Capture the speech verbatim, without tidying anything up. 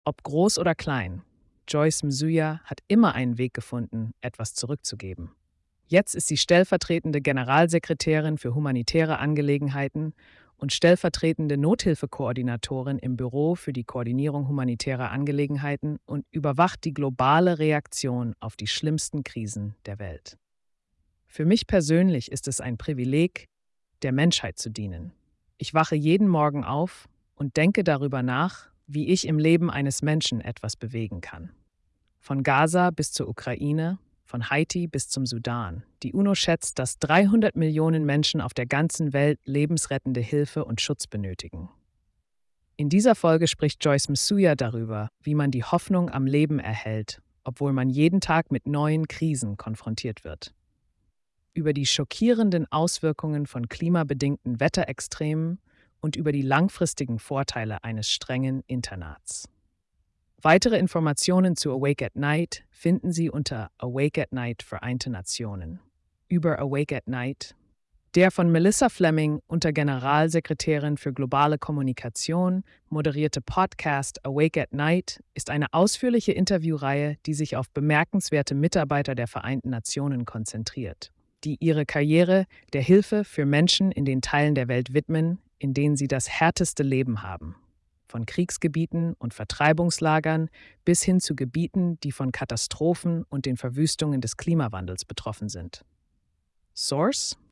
Ob groß oder klein, Joyce Msuya hat immer einen Weg gefunden, etwas zurückzugeben. Jetzt ist sie stellvertretende Generalsekretärin für humanitäre Angelegenheiten und stellvertretende Nothilfekoordinatorin im Büro für die Koordinierung humanitärer Angelegenheiten und überwacht die globale Reaktion auf die schlimmsten Krisen der Welt. Für mich persönlich ist es ein Privileg, der Menschheit zu dienen. Ich wache jeden Morgen auf und denke darüber nach, wie ich im Leben eines Menschen etwas bewegen kann. Von Gaza bis zur Ukraine, von Haiti bis zum Sudan. Die UNO schätzt, dass dreihundert Millionen Menschen auf der ganzen Welt lebensrettende Hilfe und Schutz benötigen. In dieser Folge spricht Joyce Msuya darüber, wie man die Hoffnung am Leben erhält, obwohl man jeden Tag mit neuen Krisen konfrontiert wird. Über die schockierenden Auswirkungen von klimabedingten Wetterextremen und über die langfristigen Vorteile eines strengen Internats. Weitere Informationen zu Awake at Night finden Sie unter Awake at Night Vereinte Nationen. Über Awake at Night. Der von Melissa Fleming unter Generalsekretärin für globale Kommunikation moderierte Podcast Awake at Night ist eine ausführliche Interviewreihe, die sich auf bemerkenswerte Mitarbeiter der Vereinten Nationen konzentriert, die ihre Karriere der Hilfe für Menschen in den Teilen der Welt widmen, in denen sie das härteste Leben haben. Von Kriegsgebieten und Vertreibungslagern bis hin zu Gebieten, die von Katastrophen und den Verwüstungen des Klimawandels betroffen sind. Source: